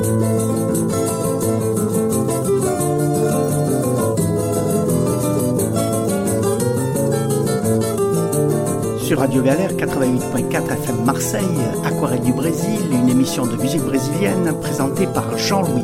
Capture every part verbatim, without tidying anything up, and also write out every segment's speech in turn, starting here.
Sur Radio Galère quatre-vingt-huit point quatre F M Marseille, Aquarelle du Brésil, une émission de musique brésilienne présentée par Jean-Louis.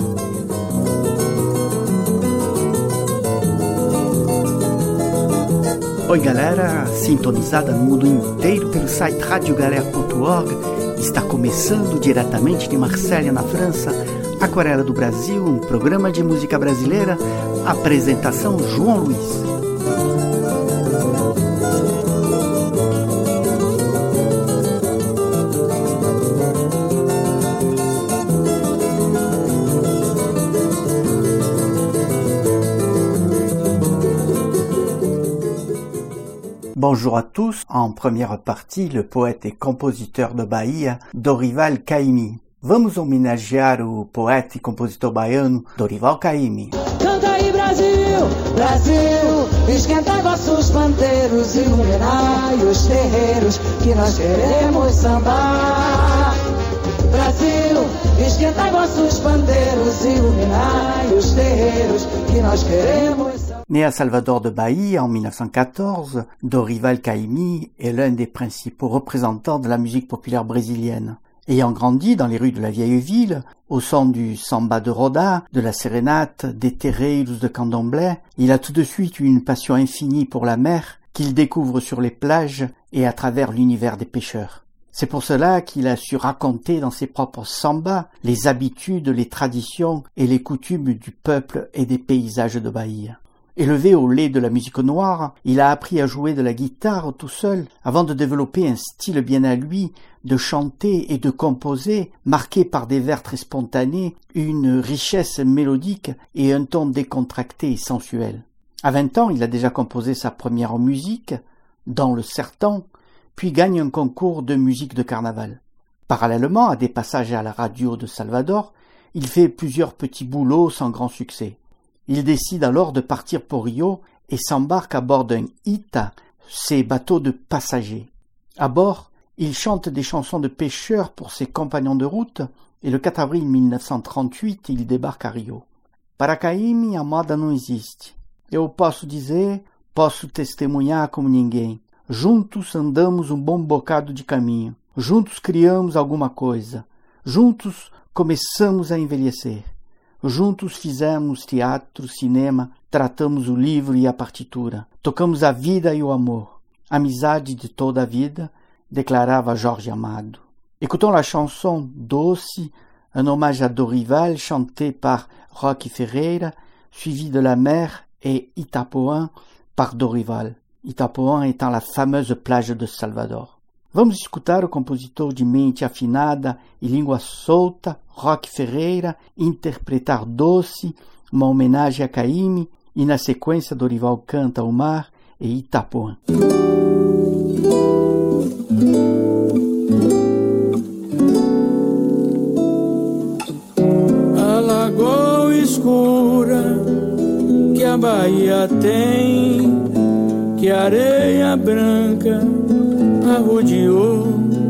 Oi galera, sintonizada no mundo inteiro pelo site radio galera ponto org, está começando diretamente de Marselha, na França, Aquarela do Brasil, um programa de música brasileira, apresentação João Luiz. Bonjour à tous. En première partie, le poète et compositeur de Bahia, Dorival Caymmi. Vamos homenagear o poeta e compositor baiano, Dorival Caymmi. Canta aí Brasil, Brasil, esquenta vossos pandeiros, iluminai os terreiros, que nós queremos sambar. Brasil, esquenta vossos pandeiros, iluminai os terreiros, que nós queremos sambar. Né à Salvador de Bahia en mille neuf cent quatorze, Dorival Caymmi est l'un des principaux représentants de la musique populaire brésilienne. Ayant grandi dans les rues de la vieille ville, au son du samba de Roda, de la sérénate, des terreiros de Candomblé, il a tout de suite eu une passion infinie pour la mer qu'il découvre sur les plages et à travers l'univers des pêcheurs. C'est pour cela qu'il a su raconter dans ses propres sambas les habitudes, les traditions et les coutumes du peuple et des paysages de Bahia. Élevé au lait de la musique noire, il a appris à jouer de la guitare tout seul avant de développer un style bien à lui, de chanter et de composer, marqué par des vers très spontanés, une richesse mélodique et un ton décontracté et sensuel. À vingt ans, il a déjà composé sa première musique, dans le Sertão, puis gagne un concours de musique de carnaval. Parallèlement à des passages à la radio de Salvador, il fait plusieurs petits boulots sans grand succès. Il décide alors de partir pour Rio et s'embarque à bord d'un Ita, ces bateaux de passagers. À bord, il chante des chansons de pêcheurs pour ses compagnons de route et le quatre avril mille neuf cent trente-huit, il débarque à Rio. Para Caymmi, a moda não existe. Eu posso dizer, posso testemunhar como ninguém. Juntos andamos um bom bocado de caminho. Juntos criamos alguma coisa. Juntos começamos a envelhecer. Juntos fizemos teatro, cinema, tratamos o livro e a partitura, tocamos a vida e o amor, amizade de toda a vida, déclarava Jorge Amado. Écoutons la chanson Doce, un hommage à Dorival chanté par Roque Ferreira, suivi de La Mer et Itapuã par Dorival, Itapuã étant la fameuse plage de Salvador. Vamos escutar o compositor de mente afinada e língua solta, Roque Ferreira, interpretar Doce, uma homenagem a Caymmi, e na sequência Dorival canta O Mar e Itapuã. A lagoa escura que a Bahia tem, que a areia branca arrodeou,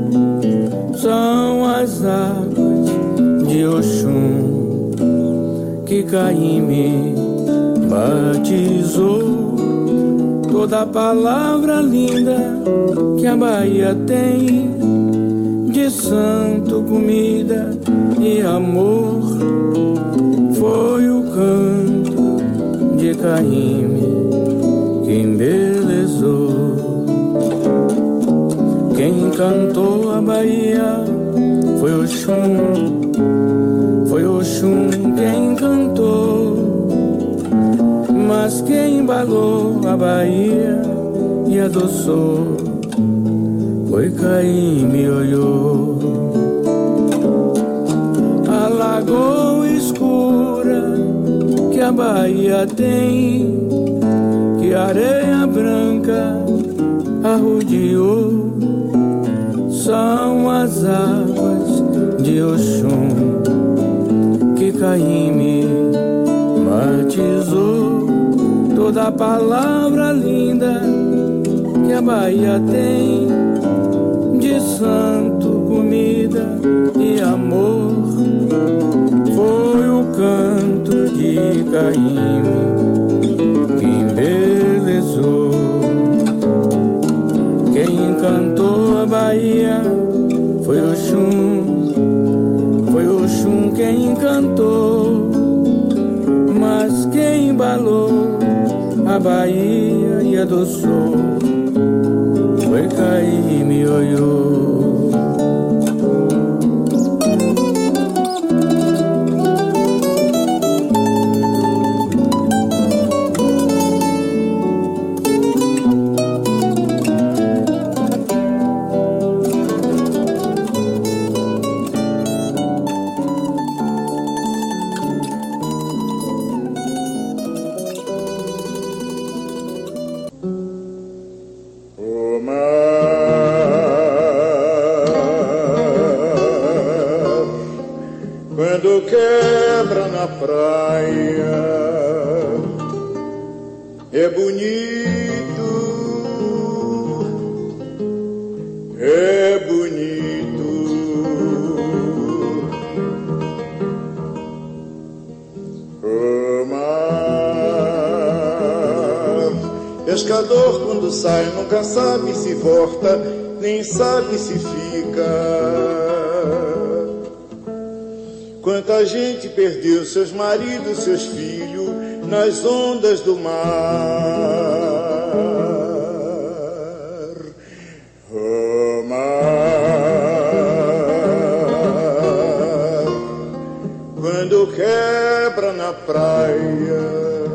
são as águas de Oxum que Caymmi batizou. Toda palavra linda que a Bahia tem, de santo, comida e amor, foi o canto de Caymmi que embelezou. Quem cantou a Bahia foi Oxum, foi Oxum quem cantou. Mas quem embalou a Bahia e adoçou foi Caymmi Oiô. A lagoa escura que a Bahia tem, que a areia branca arrodeou, são as águas de Oxum que Caymmi batizou. Toda palavra linda que a Bahia tem, de santo, comida e amor, Caíme que embelezou. Quem encantou a Bahia foi Oxum, foi Oxum quem encantou. Mas quem embalou a Bahia e adoçou foi Caíme Ioiô. É bonito, é bonito. O mar, pescador quando sai nunca sabe se volta, nem sabe se fica. Quanta gente perdeu seus maridos, seus filhos nas ondas do mar. O mar, quando quebra na praia,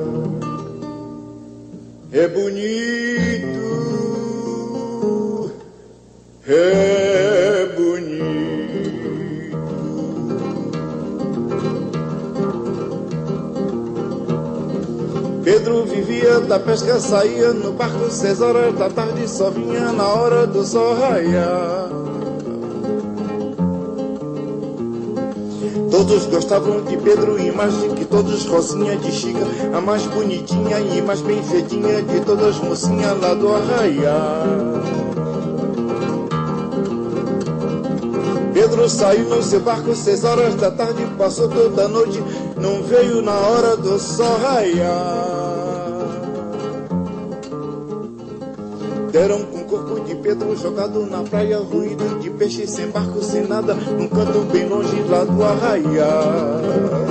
é bonito, é bonito. Pedro vivia da pesca, saía no barco seis horas da tarde, só vinha na hora do sol raiar. Todos gostavam de Pedro e mais de que todos, Rosinha de Chica, a mais bonitinha e mais bem feitinha de todas, mocinha lá do arraiar. Pedro saiu no seu barco seis horas da tarde, passou toda a noite, não veio na hora do sol raiar. Deram com o corpo de Pedro jogado na praia, ruído de peixe, sem barco, sem nada, num canto bem longe lá do arraiar.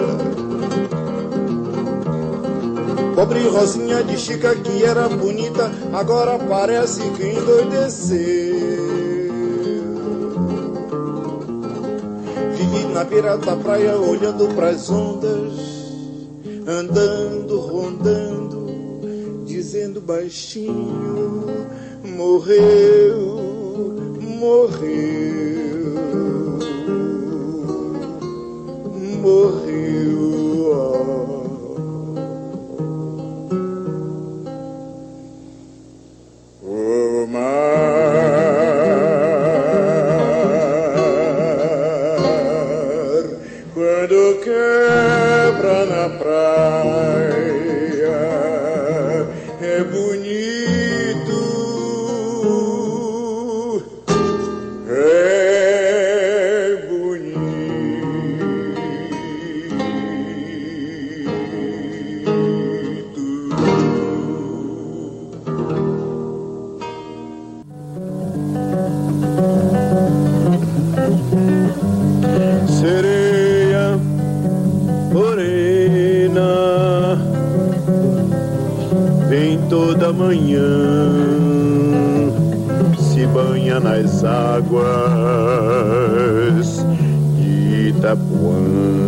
Pobre Rosinha de Chica, que era bonita, agora parece que endoideceu. Vive na beira da praia, olhando pras ondas, andando, rondando, dizendo baixinho: morreu, morreu, morreu. O mar, quando quebra na praia, é bonito, é bonito. Sereia morena, vem toda manhã, se banha nas águas de Itapuã.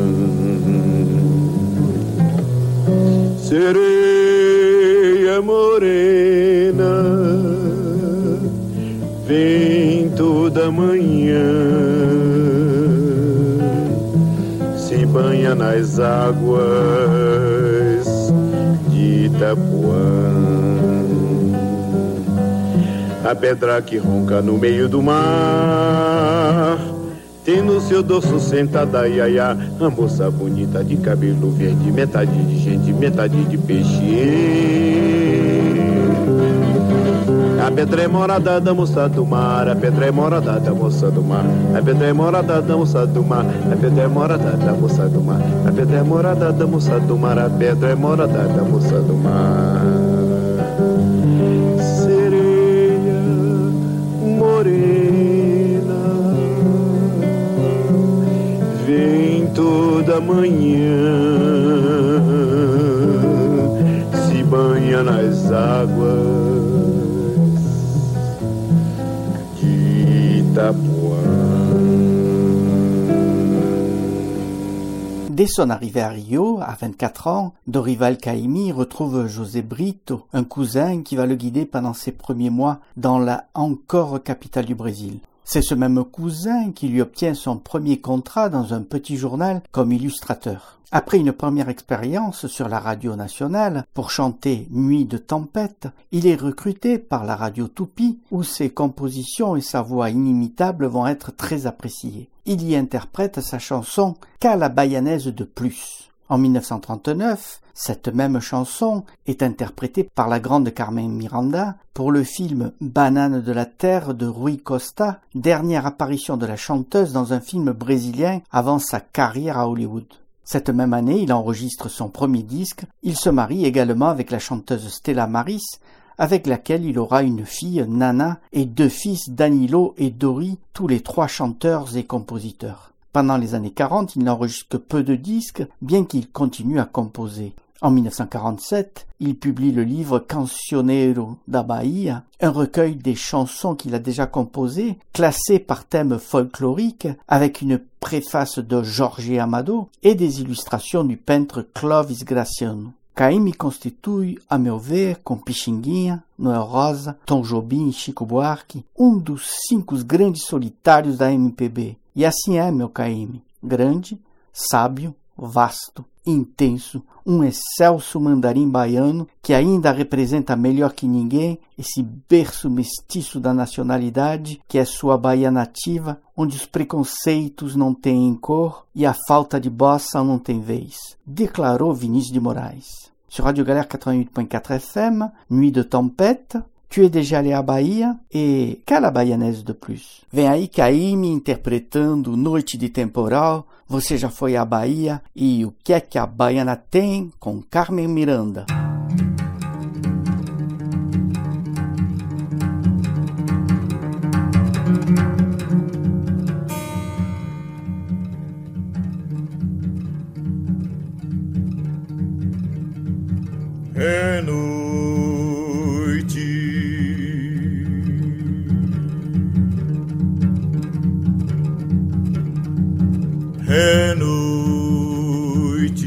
Sereia morena, vem toda manhã, se banha nas águas de Itapuã. A pedra que ronca no meio do mar tem no seu dorso sentada iaiá a moça bonita de cabelo verde, metade de gente, metade de peixe. A pedra é morada da moça do mar, a pedra é morada da moça do mar, a pedra é morada da moça do mar, a pedra é morada da moça do mar, a pedra é morada da moça do mar, a pedra é morada da moça do mar. Sereia morena, vem toda manhã, se banha nas águas Dès son arrivée à Rio, à vingt-quatre ans, Dorival Caymmi retrouve José Brito, un cousin qui va le guider pendant ses premiers mois dans la encore capitale du Brésil. C'est ce même cousin qui lui obtient son premier contrat dans un petit journal comme illustrateur. Après une première expérience sur la radio nationale pour chanter Nuit de tempête, il est recruté par la radio Tupi où ses compositions et sa voix inimitable vont être très appréciées. Il y interprète sa chanson « Qu'à la bayanaise de plus ». En mille neuf cent trente-neuf, cette même chanson est interprétée par la grande Carmen Miranda pour le film Banane de la Terre de Rui Costa, dernière apparition de la chanteuse dans un film brésilien avant sa carrière à Hollywood. Cette même année, il enregistre son premier disque. Il se marie également avec la chanteuse Stella Maris, avec laquelle il aura une fille, Nana, et deux fils, Danilo et Dori, tous les trois chanteurs et compositeurs. Pendant les années quarante, il n'enregistre que peu de disques, bien qu'il continue à composer. En mille neuf cent quarante-sept, il publie le livre Cancioneiro da Bahia, un recueil des chansons qu'il a déjà composées, classées par thème folklorique, avec une préface de Jorge Amado et des illustrations du peintre Clovis Graciano. Caymmi constitui, a meu ver, com Pixinguinha, Noel Rosa, Tom Jobim e Chico Buarque, um dos cinco grandes solitários da M P B. E assim é, meu Caymmi, grande, sábio, vasto, intenso, um excelso mandarim baiano que ainda representa melhor que ninguém esse berço mestiço da nacionalidade que é sua Bahia nativa, onde os preconceitos não têm cor e a falta de bossa não tem vez, declarou Vinícius de Moraes. Sur Radio Galère quatre-vingt-huit point quatre F M, Nuit de tempête, Tu es déjà allé à Bahia e Qu'à la baianaise de plus. Vem aí Caymmi interpretando Noite de Temporal, Você já foi à Bahia e O que é que a baiana tem com Carmen Miranda. É noite, é noite,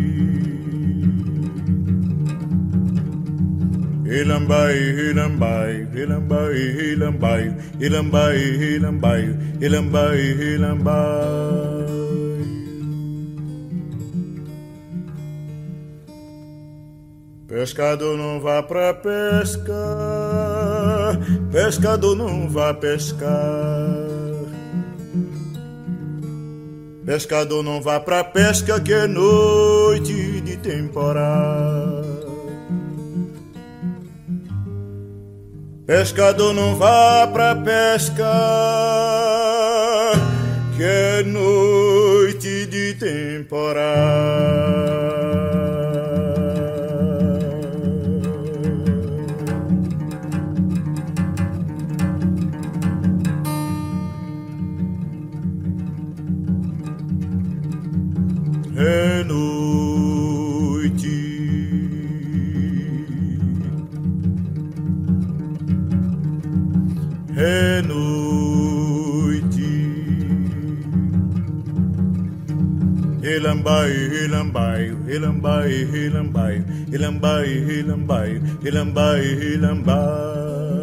Ilambai, Ilambai, Ilambai, Ilambai, Ilambai, Ilambai, Ilambai, Ilambai. Pescador não vá pra pesca, pescador não vá pescar. Pescador não vá pra pesca que é noite de temporada. Pescador não vá pra pesca que é noite de temporada. É noite, é noite, Ilambai, Ilambai, Ilambai, Ilambai, Ilambai, Ilambai, Ilambai, Ilambai.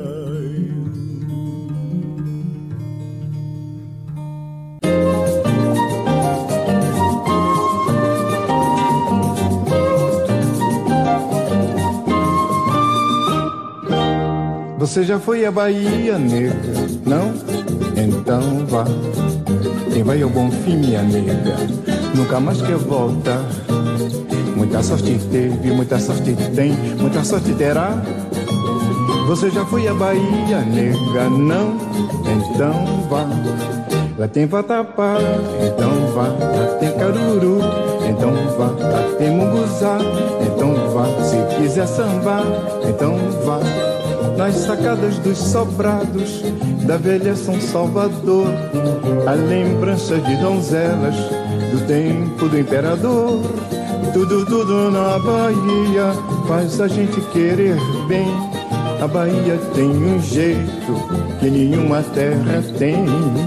Você já foi à Bahia, nega? Não? Então vá. Quem vai ao Bom Fim, minha nega, nunca mais quer voltar. Muita sorte teve, muita sorte tem, muita sorte terá. Você já foi à Bahia, nega? Não? Então vá. Lá tem vatapá, então vá. Lá tem caruru, então vá. Lá tem munguzá, então vá. Se quiser sambar, então vá. Nas sacadas dos sobrados da velha São Salvador, a lembrança de donzelas do tempo do imperador. Tudo, tudo na Bahia faz a gente querer bem. A Bahia tem um jeito que nenhuma terra tem.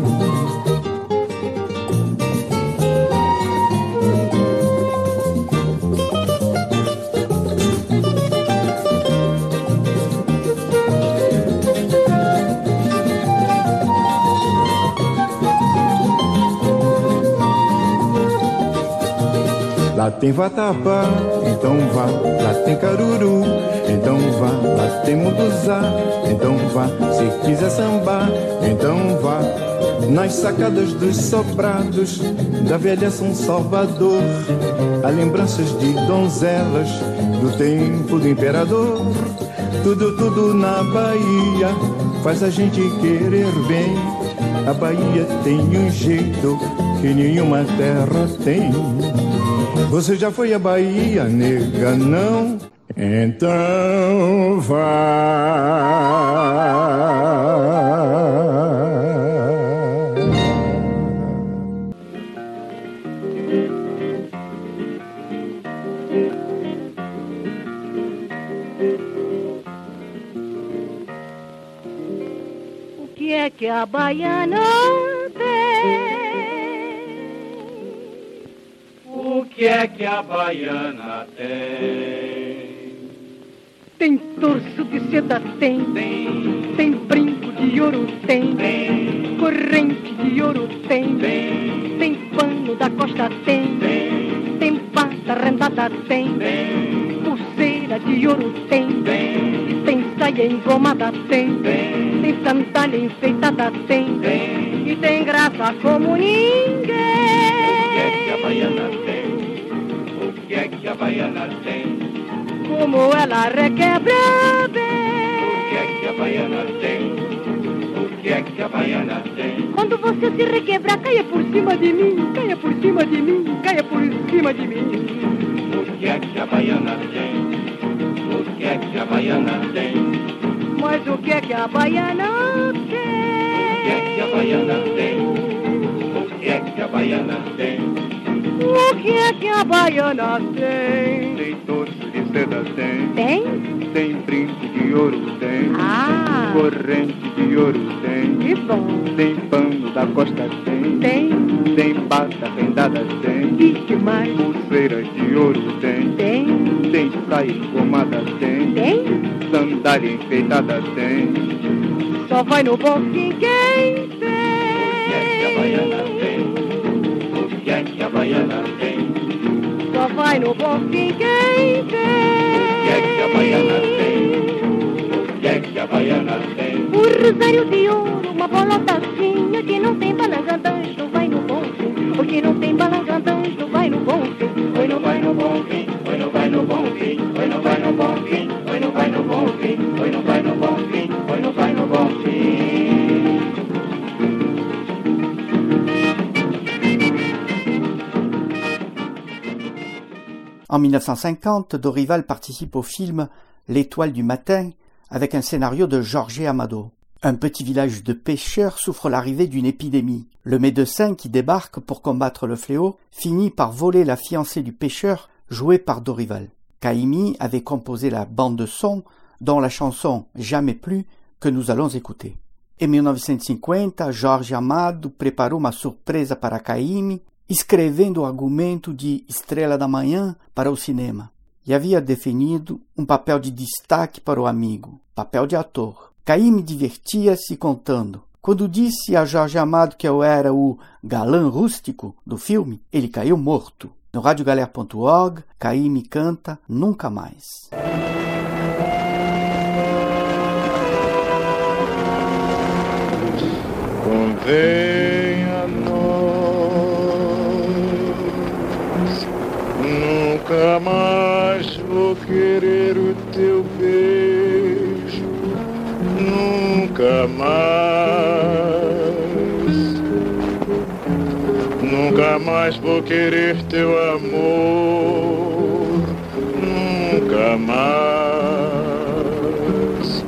Lá tem vatapá, então vá. Lá tem caruru, então vá. Lá tem munduzá, então vá. Se quiser sambar, então vá. Nas sacadas dos sobrados da velha São Salvador, há lembranças de donzelas do tempo do imperador. Tudo, tudo na Bahia faz a gente querer bem. A Bahia tem um jeito que nenhuma terra tem. Você já foi à Bahia, nega? Não? Então vá. O que é que a baiana tem? O que é que a baiana tem? Tem torso de seda, tem. Tem, Tem brinco de ouro, tem. tem, Corrente de ouro, tem. tem, Tem pano da costa, tem. tem, Tem pata rendada, tem. tem, Pulseira de ouro, tem. tem, E tem saia engomada, tem. tem, Tem sandália enfeitada, tem. tem. E tem graça como ninguém. O que é que a baiana tem? O que é que a baiana tem? Como ela requebra bem. O que é que a baiana tem? O que é que a baiana tem? Quando você se requebrar, caia por cima de mim, caia por cima de mim, caia por cima de mim. O que é que a baiana tem? O que é que a baiana tem? Mas o que é que a baiana tem? O que é que a baiana tem? O que é que a baiana tem? O que é que a baiana tem? Tem torso de seda, tem. Tem? Tem brinco de ouro, tem. Ah, Corrente de ouro, tem. que bom. Tem pano da costa, tem. Tem? Tem pata rendada, tem. E que mais? Pulseira de ouro, tem. Tem? Tem saia engomada, tem. Tem? Sandália enfeitada, tem. Só vai no bom fim quem O que é que a baiana tem. tem? O que é que a baiana tem? Só vai no bom fim quem tem. O que é que a baiana tem? O que é que a baiana tem? Um rosário de ouro, uma bolotacinha que não tem balangandãs, não vai no bom fim. O que não tem balangandãs, não vai no bom fim. Oi, não vai no bom fim, oi, não vai no bom fim, oi, não vai no bom fim, oi, não vai no bom fim, oi, não vai no bom fim, oi, não vai no bom fim. En mille neuf cent cinquante, Dorival participe au film L'Étoile du matin avec un scénario de Jorge Amado. Un petit village de pêcheurs souffre l'arrivée d'une épidémie. Le médecin qui débarque pour combattre le fléau finit par voler la fiancée du pêcheur jouée par Dorival. Caymmi avait composé la bande son dont la chanson Jamais plus que nous allons écouter. Em mille novecentos e cinquenta, Jorge Amado preparou uma surpresa para Caymmi, escrevendo o argumento de Estrela da Manhã para o cinema. E havia definido um papel de destaque para o amigo, papel de ator. Caymmi divertia-se contando. Quando disse a Jorge Amado que eu era o galã rústico do filme, ele caiu morto. No rádio galera ponto org, Caymmi canta Nunca Mais. Convém a nós, nunca mais vou querer o teu beijo, nunca mais, nunca mais vou querer teu amor, nunca mais.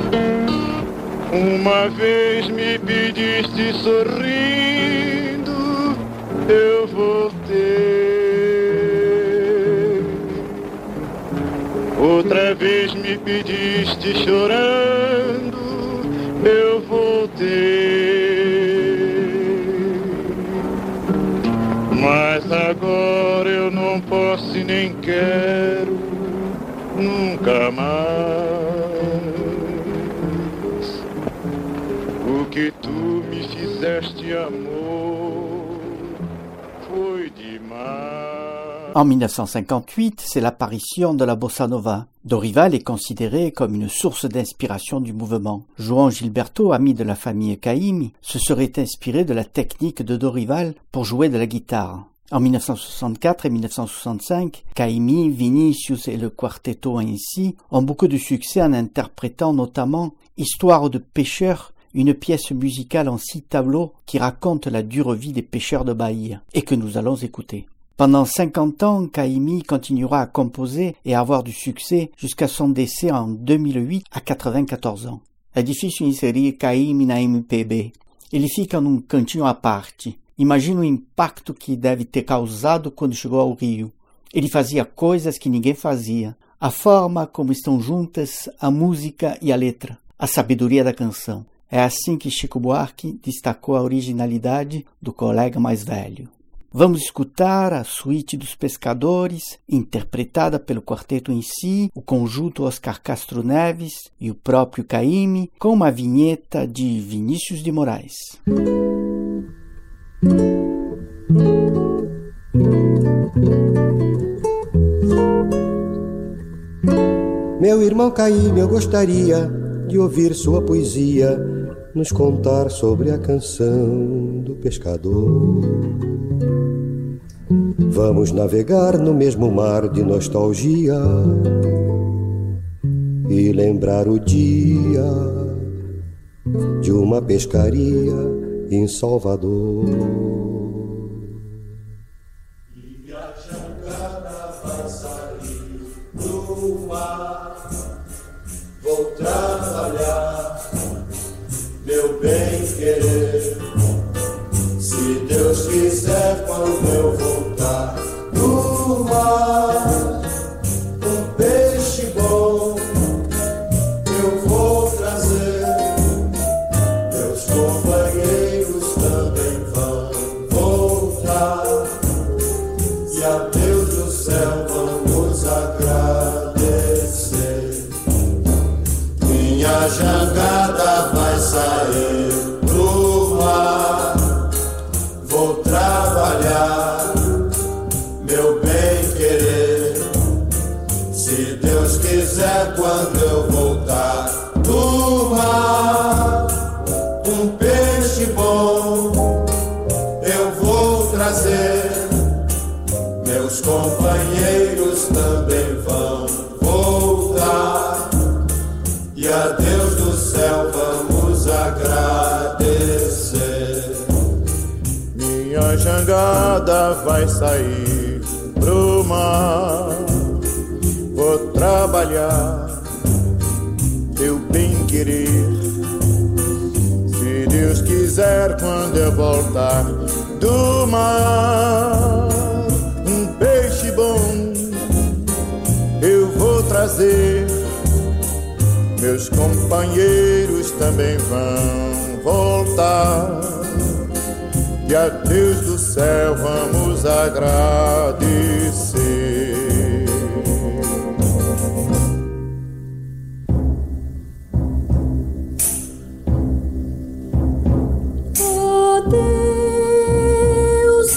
Uma vez me pediste sorrindo, eu voltei. Outra vez me pediste chorando, eu voltei. Mas agora eu não posso e nem quero, nunca mais. O que tu me fizeste, amor, foi demais. En mille neuf cent cinquante-huit, c'est l'apparition de la bossa nova. Dorival est considéré comme une source d'inspiration du mouvement. João Gilberto, ami de la famille Caymmi, se serait inspiré de la technique de Dorival pour jouer de la guitare. En mille neuf cent soixante-quatre et mille neuf cent soixante-cinq, Caymmi, Vinicius et le quartetto ainsi ont beaucoup de succès en interprétant notamment Histoire de pêcheurs, une pièce musicale en six tableaux qui raconte la dure vie des pêcheurs de Bahia et que nous allons écouter. Pendant cinquante ans, Caymmi continuera à composer et à avoir du succès jusqu'à son décès en deux mille huit à quatre-vingt-quatorze ans. É difícil inserir Caymmi na M P B. Ele fica num cantinho à parte. Imagina o impacto que deve ter causado quando chegou ao Rio. Ele fazia coisas que ninguém fazia. A forma como estão juntas a música e a letra. A sabedoria da canção. É assim que Chico Buarque destacou a originalidade do colega mais velho. Vamos escutar a Suíte dos Pescadores, interpretada pelo quarteto em si, o conjunto Oscar Castro Neves e o próprio Caymmi, com uma vinheta de Vinícius de Moraes. Meu irmão Caymmi, eu gostaria de ouvir sua poesia nos contar sobre a canção do pescador. Vamos navegar no mesmo mar de nostalgia e lembrar o dia de uma pescaria em Salvador. E a jangada vai sair do mar, vou trabalhar, meu bem querer. Se Deus quiser, quando eu voltar do mar, um peixe bom eu vou trazer. Meus companheiros também vão voltar, e a Deus do céu vamos agradecer. Minha jangada vai sair pro mar, vou trabalhar, meu bem querer. Se Deus quiser, quando eu voltar do mar, um peixe bom eu vou trazer. Meus companheiros também vão voltar, e a Deus do céu vamos agradecer. Minha jangada vai sair pro mar, vou trabalhar, meu bem querer. Se Deus quiser, quando eu voltar do mar, um peixe bom eu vou trazer. Meus companheiros também vão voltar, e a Deus do céu vamos agradecer. Adeus,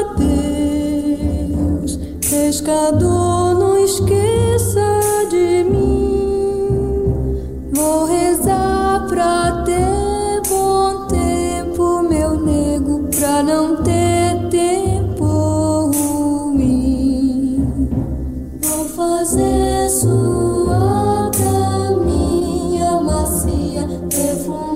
adeus, pescador, não esqueça de mim. Vou rezar pra ter bom tempo, meu nego, pra não ter tempo ruim. Vou fazer sua caminha macia, perfumada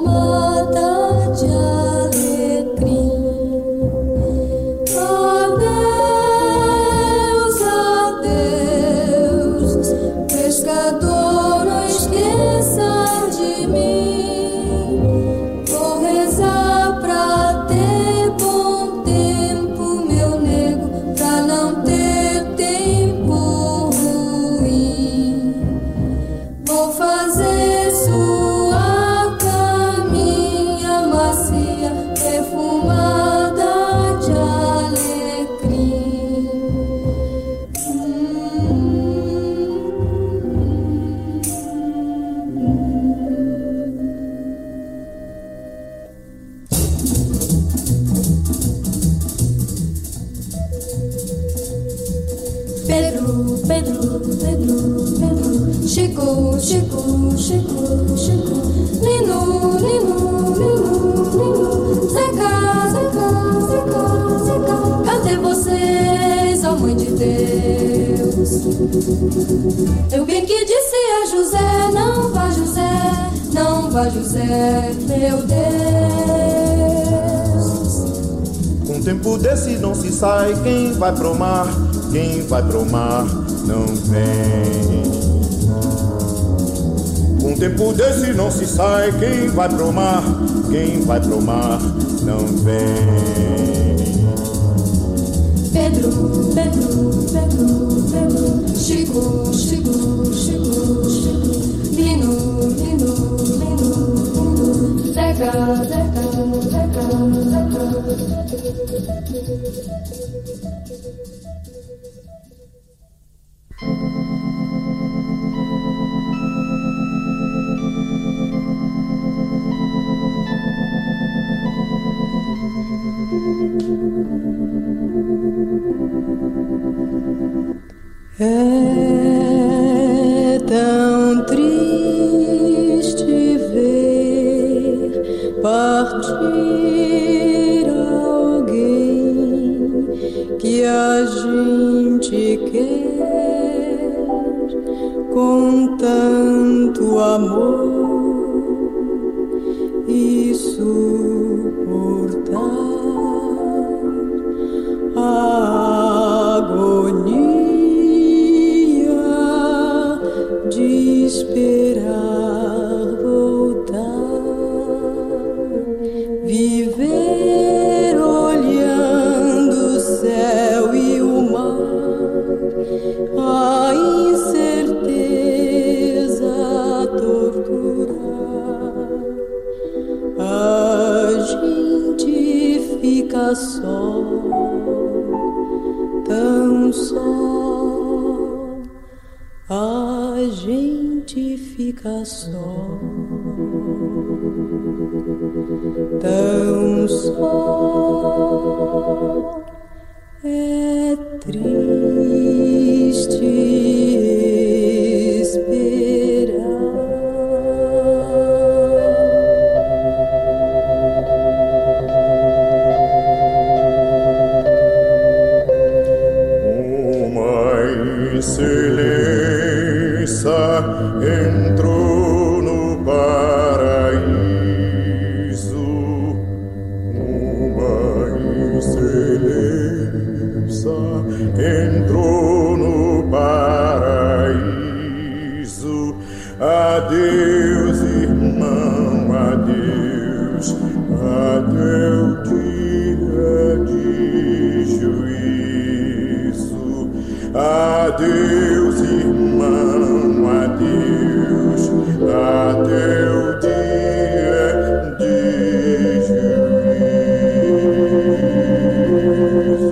Pedro, Pedro, Pedro, Pedro, Chico, Chico, Chico, Chico, Lino, Lino, Lino, Lino, Zeca, Zeca, Zeca, Zeca, cadê vocês, ó Mãe de Deus? Eu bem que disse a José, não vá José, não vá José, meu Deus. Com tempo desse não se sai, quem vai pro mar, quem vai pro mar não vem. Com tempo desse não se sai, quem vai pro mar, quem vai pro mar não vem. Pedro, Pedro, Pedro, Pedro, Chico, Chico, Chico, Chico, Lino, Lino, Lino, Lino, Zeca, Zeca, Zeca, Zeca. É tão triste ver partir alguém que a gente quer com tanto amor e suportar a agonia de esperar voltar, viver olhando o céu e o mar, a incerteza torturar. A gente fica só, tão só, a gente fica só, tão só, é triste esperar. Excelência entrou no paraíso, uma excelência entrou no paraíso. Adeus, irmão, adeus, até o dia de juízo. Adeus, irmão, adeus, até o dia de juízo.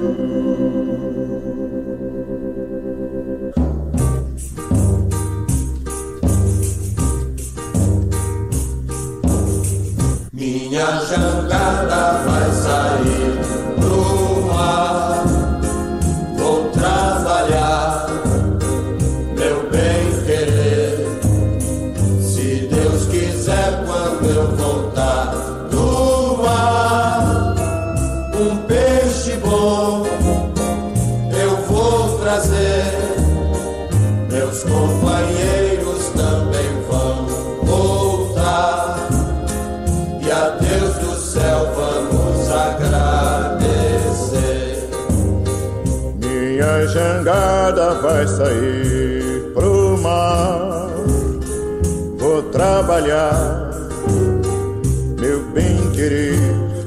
Minha jangada vai sair pro mar, vou trabalhar, meu bem querer. Se Deus quiser, quando eu voltar do mar, um peixe bom eu vou trazer. Meus companheiros também vão voltar, e a Deus do céu vamos agradecer. Minha jangada vai sair pro mar, vou trabalhar, meu bem querer.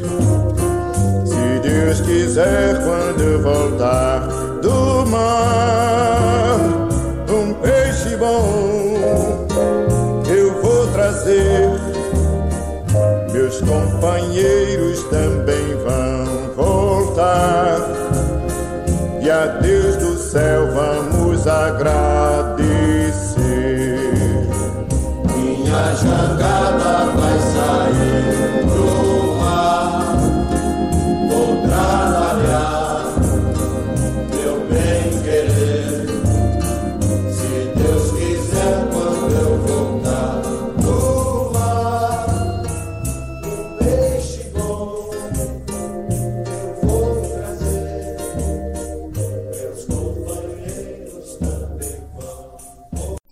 Se Deus quiser, quando eu voltar do mar, um peixe bom eu vou trazer. Meus companheiros também vão voltar, e a Deus do céu vamos agradecer. Minha jangada vai sair pro mar, vou trabalhar, meu bem querer.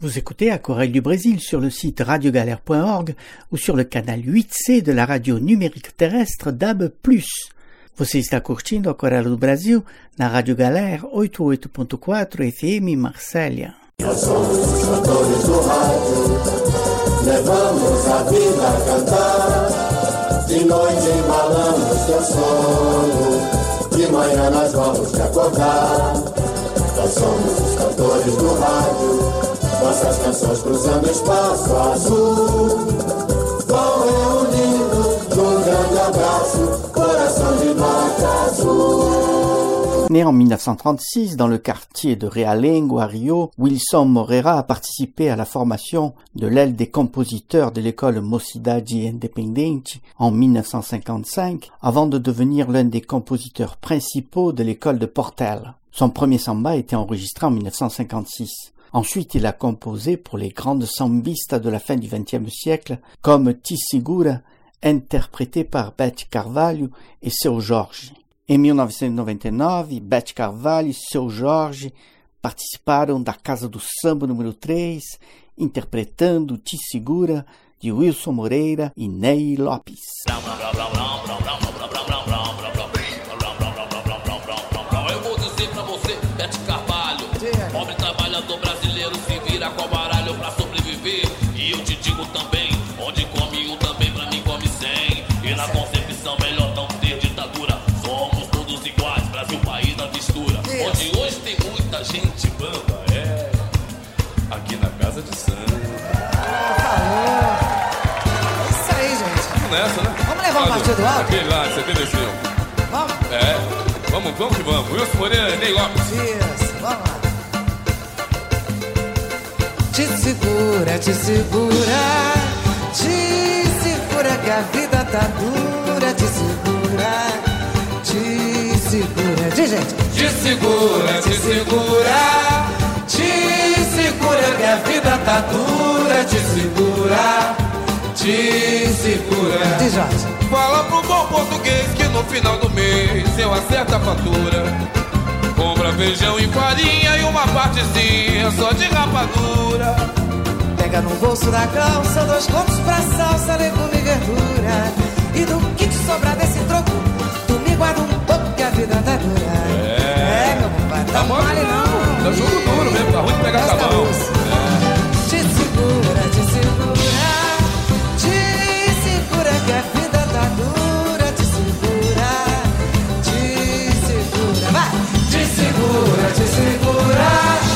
Vous écoutez Aquarelle du Brésil sur le site radio galère point org ou sur le canal huit C de la radio numérique terrestre D A B plus. Você está curtindo Aquarela do Brasil na Rádio Galera oitenta e oito ponto quatro F M Marsella. Nós somos os cantores do rádio, levamos a vida a cantar. De noite embalamos teu sono, de manhã nós vamos te acordar. Nós somos os cantores do rádio, nossas canções cruzando espaço azul. Vão reunindo num grande abraço, coração de norte azul. Né en mille neuf cent trente-six dans le quartier de Realengo à Rio, Wilson Moreira a participé à la formation de l'aile des compositeurs de l'école Mocidade Independente en mille neuf cent cinquante-cinq, avant de devenir l'un des compositeurs principaux de l'école de Portel. Son premier samba a été enregistré en mille neuf cent cinquante-six. Ensuite, il a composé pour les grandes sambistas de la fin du vingtième siècle, comme Ti Segura, interprété par Beth Carvalho et Seu Jorge. Em mille neuf cent noventa e nove, Beth Carvalho e Seu Jorge participaram da Casa do Samba número três, interpretando Ti Segura, de Wilson Moreira e Ney Lopes. Eu vou dizer pra você, Beth Carvalho, pobre trabalhador brasileiro se vira com baralho pra sobreviver. E eu te digo também, onde come um também pra mim come cem. E na concepção melhor não ter ditadura. Somos todos iguais, Brasil país da mistura. Onde hoje tem muita gente bamba, é aqui na casa de samba. É isso aí, gente. Vamos nessa, né? Vamos levar um partido alto? Aquele lá, setenta e cinco. Vamos? É, vamos, vamos que vamos. Wilson Moreira, Ney Lopes. Isso, vamos lá. Te segura, te segura, te segura que a vida tá dura. Te segura, te segura. Diz, gente. Te segura, te segura, te segura que a vida tá dura. Te segura, te segura. Diz, Jorge. Fala pro bom português que no final do mês eu acerto a fatura. Compra feijão e farinha e uma partezinha só de rapadura. Pega no bolso da calça dois contos pra salsa, legume e verdura. E do que te sobrar desse troco, tu me guarda um pouco que a vida tá dura. É, é meu compadre, tá mole não. Tá jogo duro mesmo, tá ruim de pegar Esta sabão. É. Te segura, te segura, te segura que a vida tá dura. Te segura, te segura, vai. Te segura, te segura,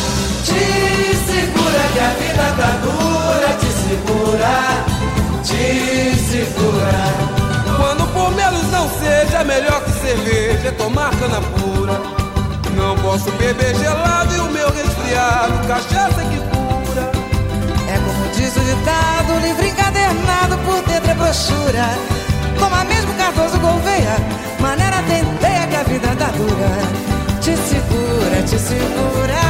te segura que a vida tá dura. Te segura, te segura. Quando por menos não seja, melhor que cerveja é tomar cana pura. Não posso beber gelado e o meu resfriado, cachaça que cura. É como diz o ditado, livro encadernado, por dentro é brochura. Toma mesmo Cardoso Gouveia, maneira tenteia que a vida tá dura. Te segura, te segura,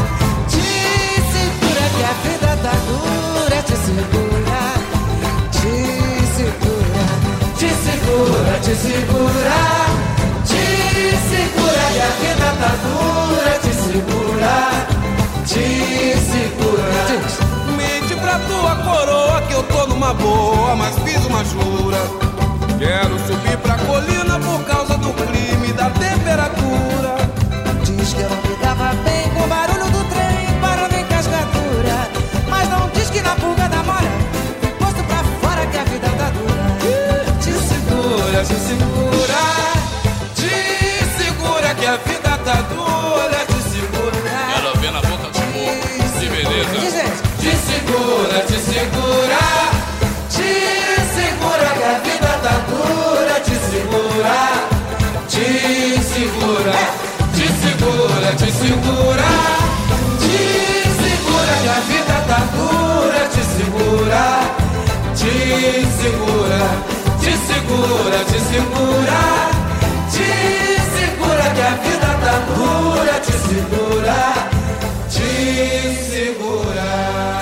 te segura que a vida tá dura. Te segura, te segura, Te segura, te segura, te segura que a vida tá dura. Te segura, te segura. Mente pra tua coroa que eu tô numa boa, mas fiz uma jura. Quero subir pra colina por causa do clima e da temperatura. diz que eu não ficava bem com o barulho do trem parando em cascadura. Mas não diz que na pulga da mora fui posto pra fora que a vida tá dura. Te segura, te segura, te segura que a vida tá dura. Te segura. Quero ver na boca do povo, que beleza. Te segura, te segura, te segura que a vida tá dura. Te segura, te segura, te segura, te segura, te segura que a vida tá dura. Te segura, te segura, te segura, te segura, te segura que a vida tá dura. Te segura, te segura.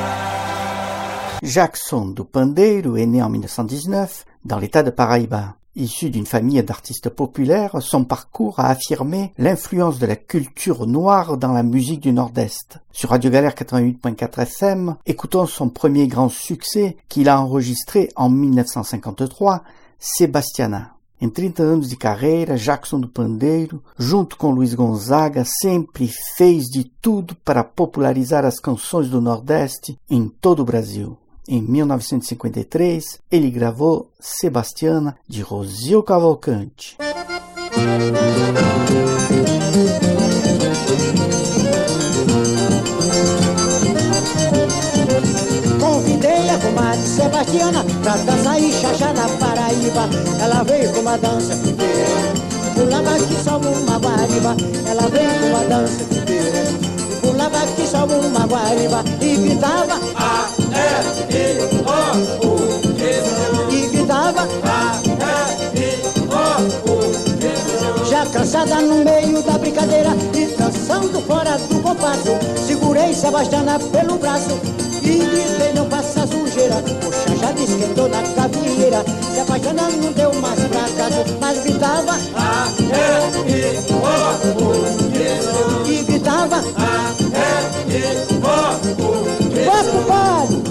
Jackson do Pandeiro est né en mille neuf cent dix-neuf dans l'état de Paraíba. Issu d'une famille d'artistes populaires, son parcours a affirmé l'influence de la culture noire dans la musique du Nord-Est. Sur Radio Galère quatre-vingt-huit point quatre F M, écoutons son premier grand succès qu'il a enregistré en mille neuf cent cinquante-trois, Sebastiana. Em trinta anos de carreira, Jackson do Pandeiro, junto com Luiz Gonzaga, sempre fez de tudo para popularizar as canções do Nordeste em todo o Brasil. Em mil novecentos e cinquenta e três, ele gravou Sebastiana, de Rosil Cavalcante. Convidei a comadre Sebastiana pra dançar e xaxá na Paraíba. Ela veio com uma dança inteira, pulava que só uma guariba. Ela veio com uma dança inteira, pulava que só uma guariba. E gritava A, E, I, O, U, e gritava A, E, I, O, U. Já cansada no meio da brincadeira e dançando fora do compasso, segurei Sebastiana pelo braço e gritei, não faça sujeira. O xaxá esquentou na cavieira. Sebastiana não deu mais fracasso, mas gritava A, E, I, O, U, e gritava A, E, I, O, U. Vai, compadre!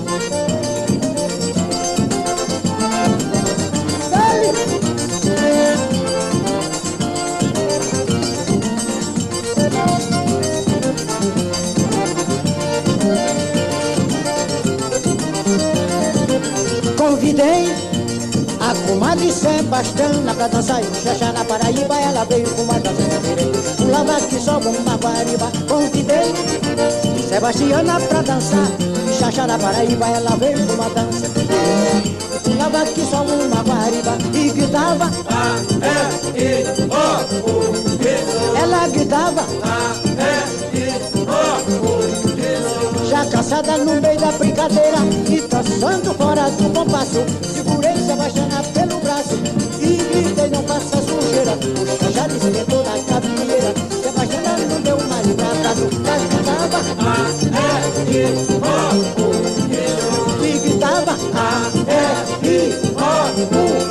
Convidei a comadre Sebastiana pra dançar e xaxá na Paraíba. Ela veio com uma dança inteira, pulava que só uma guariba. Convidei Sebastiana pra dançar e xaxá na Paraíba. Ela veio com uma dança inteira, pulava que só uma guariba. E gritava A, E, I, O, U. Ela gritava A, E, I, O, U. Já cansada no meio da brincadeira e dançando fora do compasso, segurei Sebastiana pelo braço e gritei, não faça sujeira. O xaxá esquentou na cavieira. Sebastiana não deu mais fracasso, mas gritava A, E, I, O, U. E gritava A, E, I, O, U.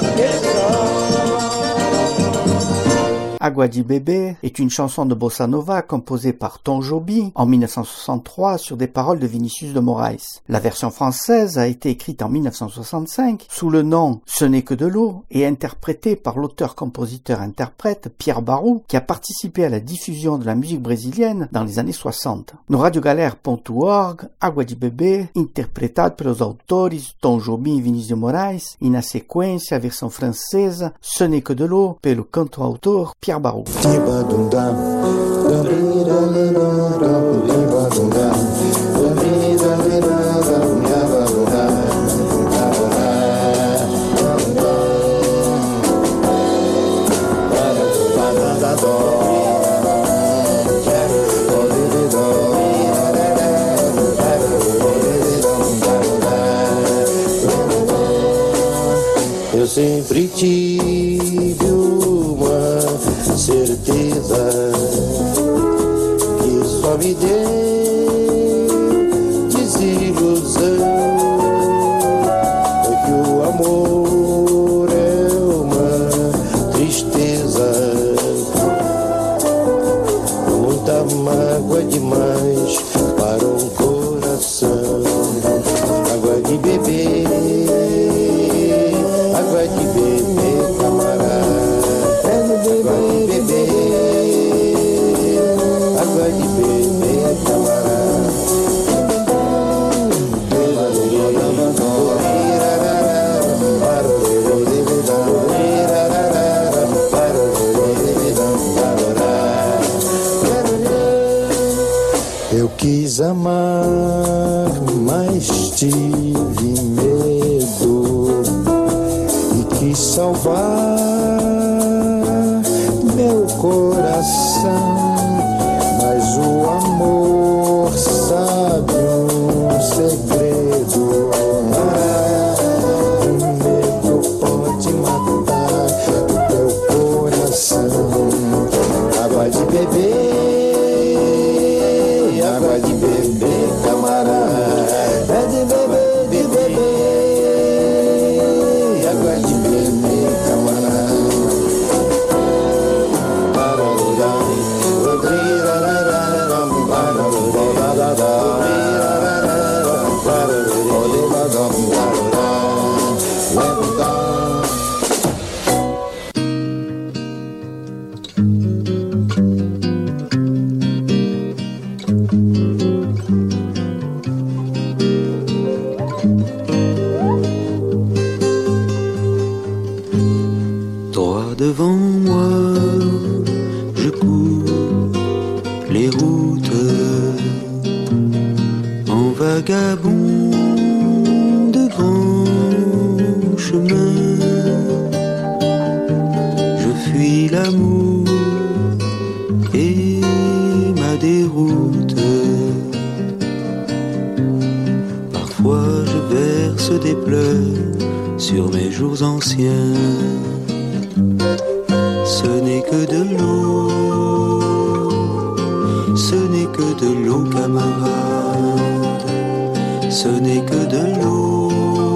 Água de Bebê est une chanson de bossa nova composée par Tom Jobim en mille neuf cent soixante-trois sur des paroles de Vinicius de Moraes. La version française a été écrite en mille neuf cent soixante-cinq sous le nom Ce n'est que de l'eau et interprétée par l'auteur-compositeur-interprète Pierre Barou, qui a participé à la diffusion de la musique brésilienne dans les années soixante. No radiogalère ponto org, Água de Bebê, interpretado pelos autores Tom Jobim e Vinicius de Moraes, e na sequência a versão francesa Ce n'est que de l'eau pelo canto-autor Pierre Barou. Eu sempre tive uma certeza que só me deu desilusão, é que o amor é uma tristeza, muita mágoa demais para um coração. Água de beber, água de beber, camarada. Água de beber, água de beber, camarada. Eu quis amar, mas tive medo e quis salvar meu coração, mas o amor sabe um segredo. Ah, o medo pode matar o teu coração. Água de beber, água de beber, camarada. É de beber, de beber, água de beber, camarada. route, en vagabond de grands chemins. Je fuis l'amour et ma déroute. Parfois je verse des pleurs sur mes jours anciens. Ce n'est que de l'eau, ce n'est que de l'eau, camarade. Ce n'est que de l'eau,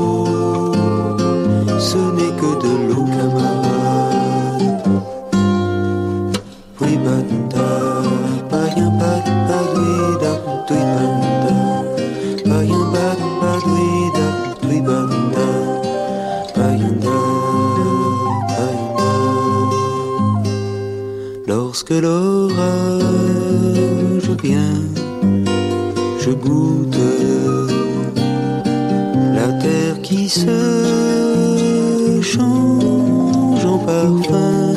ce n'est que de l'eau, camarade. Oui, banda, païen, bad, baduida, oui, banda, païen, bad, baduida, oui, banda, païen, païen. Lorsque l'orage vient, je goûte la terre qui se change en parfum.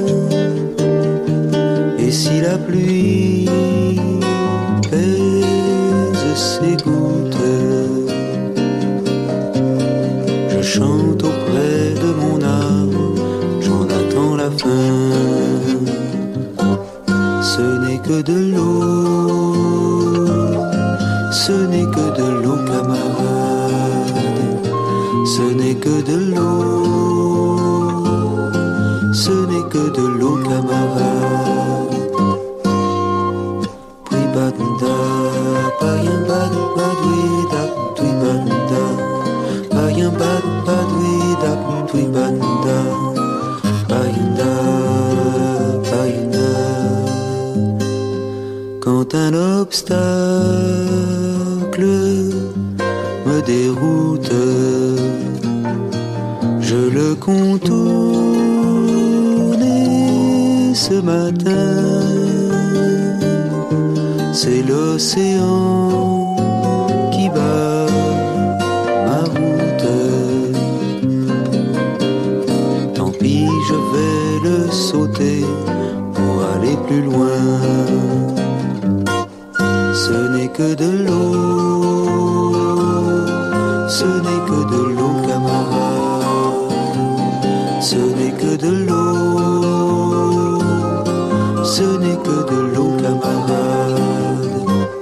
Et si la pluie pèse ses gouttes, je chante auprès de mon arbre, j'en attends la fin. Ce n'est que de l'eau, ce n'est que de l'eau, camarade. Ce n'est que de l'eau, ce n'est que de l'eau, camarade. Puis banda, païen bad, badouida, puis banda, païen bad, badouida, puis banda, païenda, païenda. Quand un obstacle me déroute, je le contourne et ce matin, c'est l'océan qui bat ma route. Tant pis, je vais le sauter pour aller plus loin. Ce n'est que de l'eau, ce n'est que de l'eau, camarade. Ce n'est que de l'eau, ce n'est que de l'eau, camarade.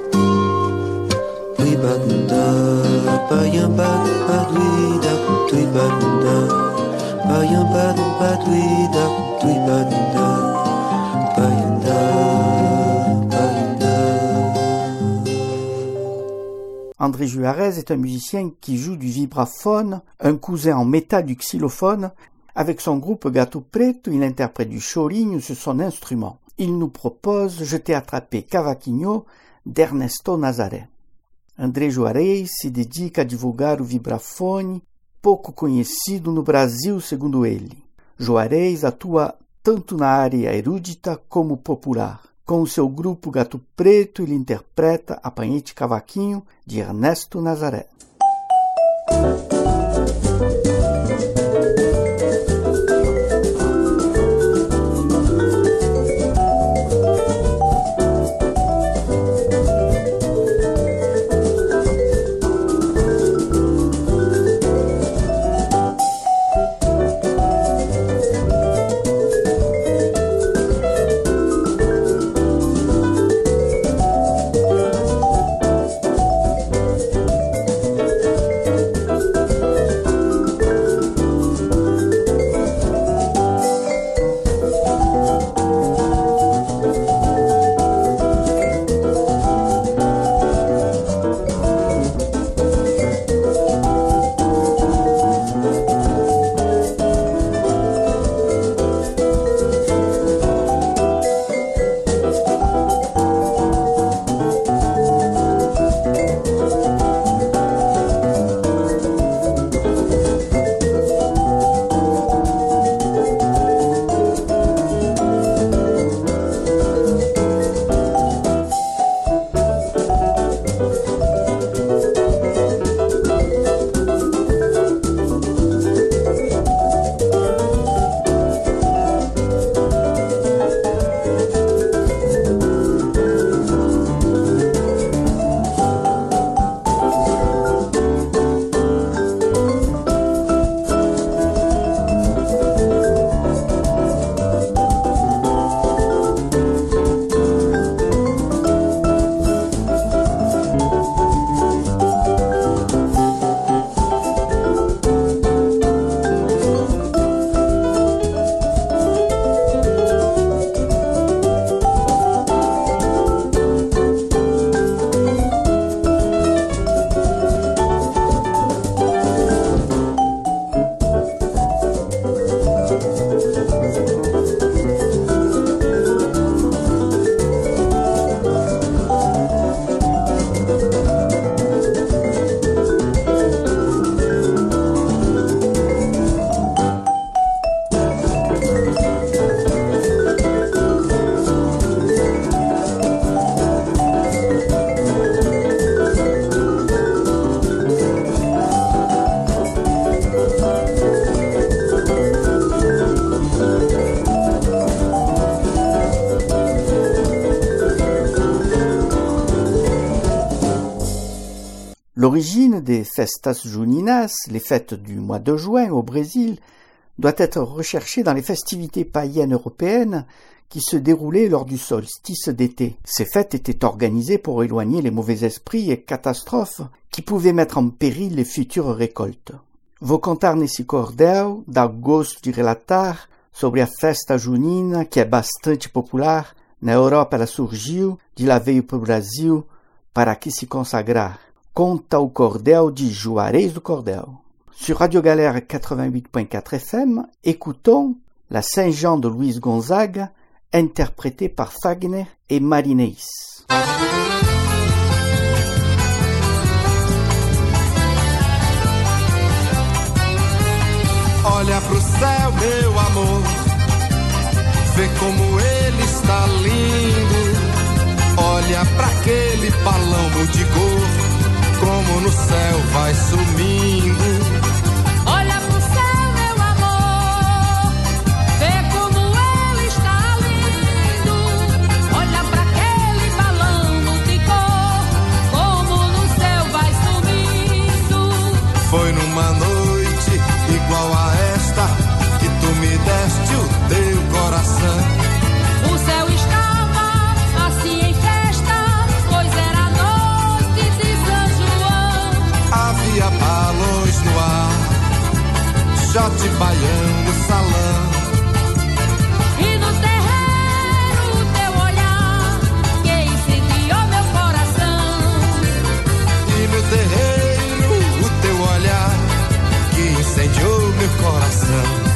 Oui, banda, païen bad, badouida, oui, banda, païen bad, badouida, oui, banda, païenda. André Juarez est un musicien qui joue du vibraphone, un cousin en métal du xylophone. Avec son groupe Gato Preto, il interprète du chorinho sur son instrument. Il nous propose « Je t'ai attrapé Cavaquinho » d'Ernesto Nazaré. André Juarez se dedica a divulgar o vibrafone, pouco conhecido no Brasil, segundo ele. Juarez atua tanto na área erudita como popular. Com o seu grupo Gato Preto, ele interpreta Apanhei-te Cavaquinho, de Ernesto Nazaré. L'origine des festas juninas, les fêtes du mois de juin au Brésil, doit être recherchée dans les festivités païennes européennes qui se déroulaient lors du solstice d'été. Ces fêtes étaient organisées pour éloigner les mauvais esprits et catastrophes qui pouvaient mettre en péril les futures récoltes. Vou contar nesse cordel, dar gosto de relatar sobre a festa junina, que é bastante popular. Na Europa ela surgiu, de lá veio para o Brasil, para aqui se consagrar. Conta o cordel de Juarez do Cordel. Sur Radio Galère quatre-vingt-huit point quatre F M, écoutons la Saint-Jean de Luis Gonzaga, interprétée par Fagner et Marinês. Olha pro céu, meu amor, vê como ele está lindo. Olha pra aquele palamo de cor, como no céu vai sumindo. Olha pro céu, meu amor, vê como ele está lindo. Olha pra aquele balão de cor, como no céu vai sumindo. Foi numa noite igual a esta que tu me deste o teu coração. O céu estava assim em festa, pois era a noite de São João. Havia balões no ar, shot baião no salão. E no terreiro o teu olhar que incendiou meu coração. E no terreiro o teu olhar que incendiou meu coração.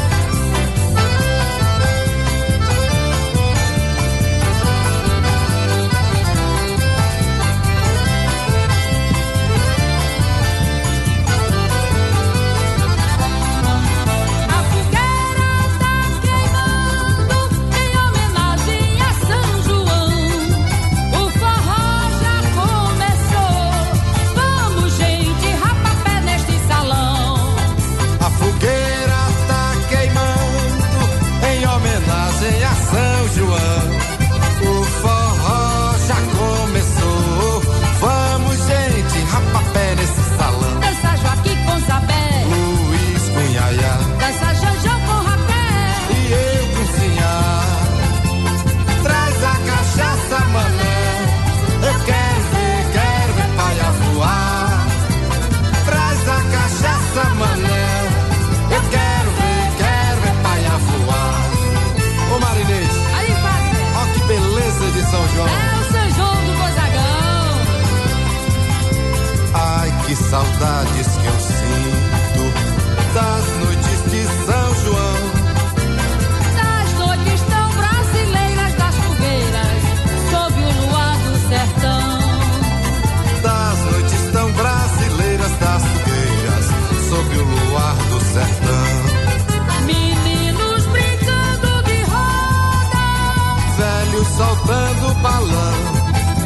Que saudades que eu sinto das noites de São João, das noites tão brasileiras, das fogueiras sob o luar do sertão, das noites tão brasileiras, das fogueiras sob o luar do sertão. Meninos brincando de roda, velhos soltando balão,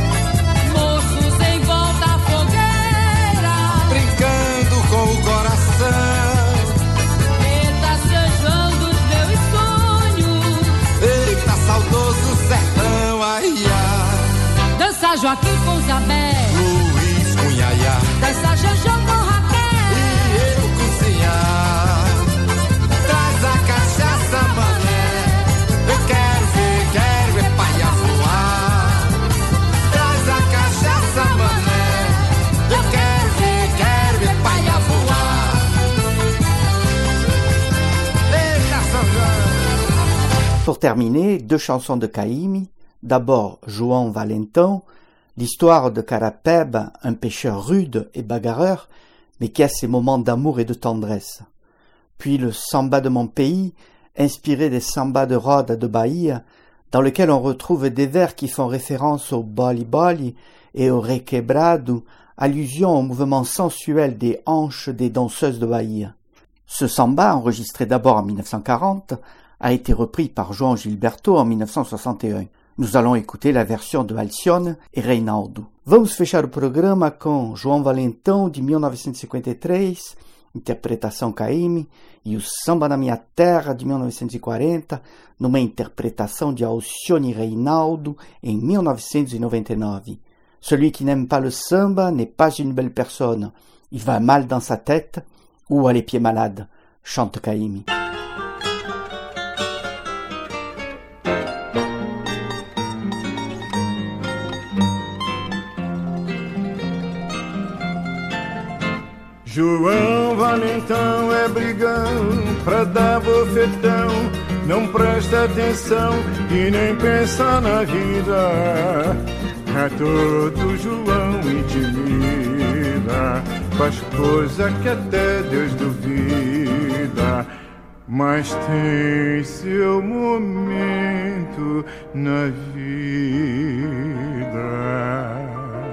com o coração. Eita, São João dos meus sonhos. Eita, saudoso sertão, ai, ai. Dança Joaquim com Zabé, Luiz com Yaya. Dança Janjão com Raquel, e eu cozinhar. Traz a cachaça, mané. Eu quero ver, quero ver paia voar. Traz a cachaça, mané. Eu quero ver, quero ver paia voar. Eita, São João. Pour terminer, deux chansons de Caymmi. D'abord, João Valentin, l'histoire de Carapeb, un pêcheur rude et bagarreur, mais qui a ses moments d'amour et de tendresse. Puis le Samba de mon pays, inspiré des sambas de Rhodes de Bahia, dans lequel on retrouve des vers qui font référence au boli boli et au requebrado, allusion au mouvement sensuel des hanches des danseuses de Bahia. Ce samba, enregistré d'abord en mille neuf cent quarante, a été repris par João Gilberto en mille neuf cent soixante et un. Nous allons écouter la version de Alcione e Reinaldo. Vamos fechar o programa com João Valentin, de mil novecentos e cinquenta e três, interpretação Caymmi, e o Samba na Minha Terra, de mil novecentos e quarenta, numa interpretação de Alcione e Reinaldo, em mil novecentos e noventa e nove. Celui qui n'aime pas le samba n'est pas une belle personne. Il va mal dans sa tête ou a les pieds malades, chante Caymmi. João Valentão é brigão pra dar bofetão, não presta atenção e nem pensa na vida. A todo João intimida, faz coisa que até Deus duvida, mas tem seu momento na vida.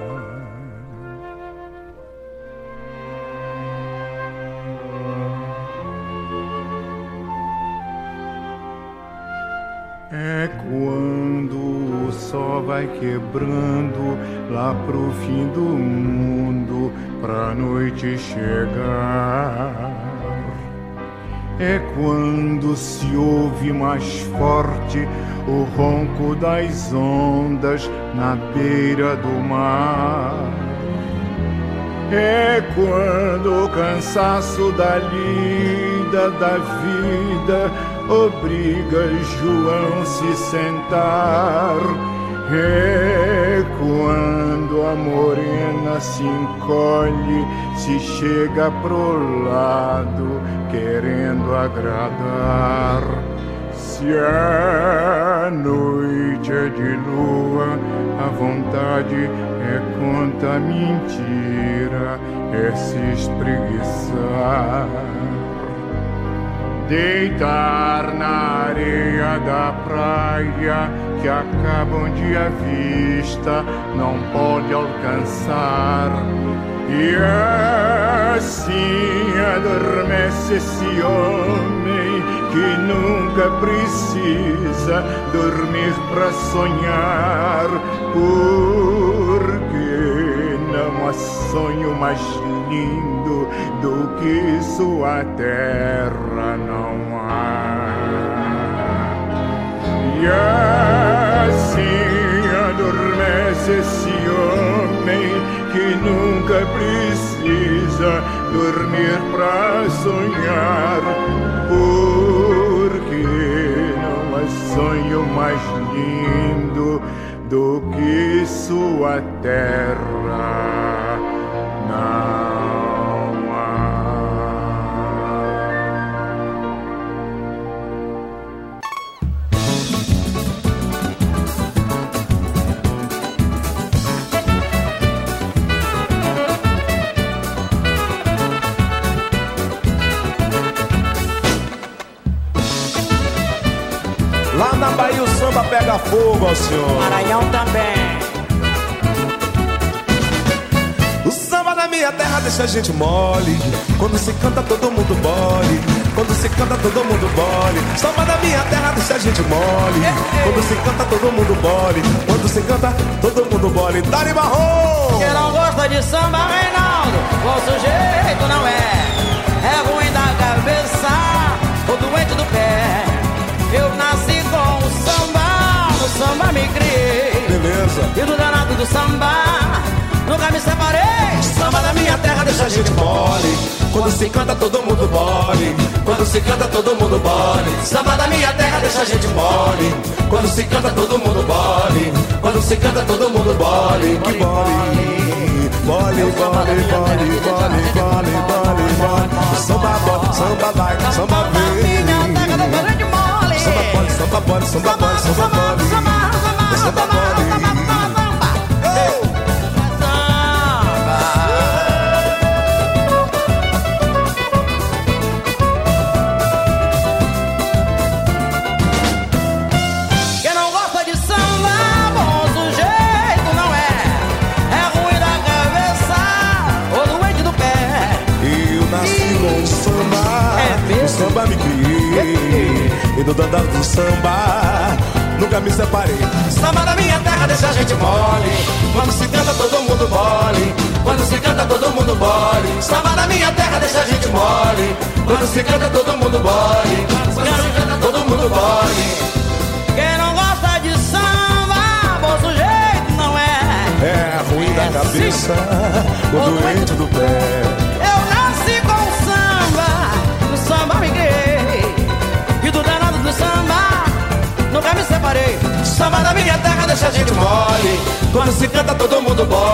É quando o sol vai quebrando lá pro fim do mundo, pra noite chegar. É quando se ouve mais forte o ronco das ondas na beira do mar. É quando o cansaço da lida da vida obriga João se sentar. É quando a morena se encolhe, se chega pro lado querendo agradar. Se a noite é de lua, a vontade é conta mentira, é se espreguiçar. Deitar na areia da praia que acaba onde a vista não pode alcançar. E assim adormece esse homem que nunca precisa dormir pra sonhar, porque não há sonho mais lindo do que sua terra não há. E assim adormece esse homem que nunca precisa dormir pra sonhar, porque não há sonho mais lindo do que sua terra não. Lá na Bahia o samba pega fogo, ó senhor. Maranhão também. O samba da minha terra deixa a gente mole. Quando se canta todo mundo bole. Quando se canta todo mundo bole. Samba da minha terra deixa a gente mole. Quando se canta todo mundo bole. Quando se canta todo mundo bole. Dali Marrom. Quem não gosta de samba, Reinaldo, o sujeito não é. É ruim da cabeça ou doente do pé. Eu nasci com o samba, no samba me criei. Beleza. E do danado do samba nunca me separei. Samba da minha terra deixa a gente mole. Quando se canta todo mundo bole. Quando se canta todo mundo bole. Samba da minha terra deixa a gente mole. Quando se canta todo mundo bole. Quando se canta todo mundo bole. Que bole. Bole, bole, bole, bole, bole, bole, bole. Samba bole, samba vai, samba vem. Samba bole, samba bole, samba bole, samba bole. Samba bole. Samba me criei e do dandado do samba nunca me separei. Samba da minha terra deixa a gente mole. Quando se canta todo mundo bole. Quando se canta todo mundo bole. Samba da minha terra deixa a gente mole. Quando se canta todo mundo bole. Quando se canta todo mundo bole. Quem não gosta de samba, bom sujeito não é. É ruim da cabeça, o doente do pé. Eu nasci com o samba, do samba me criei, e do danado do samba nunca me separei. Samba da minha terra deixa a gente mole, quando se canta todo mundo bola.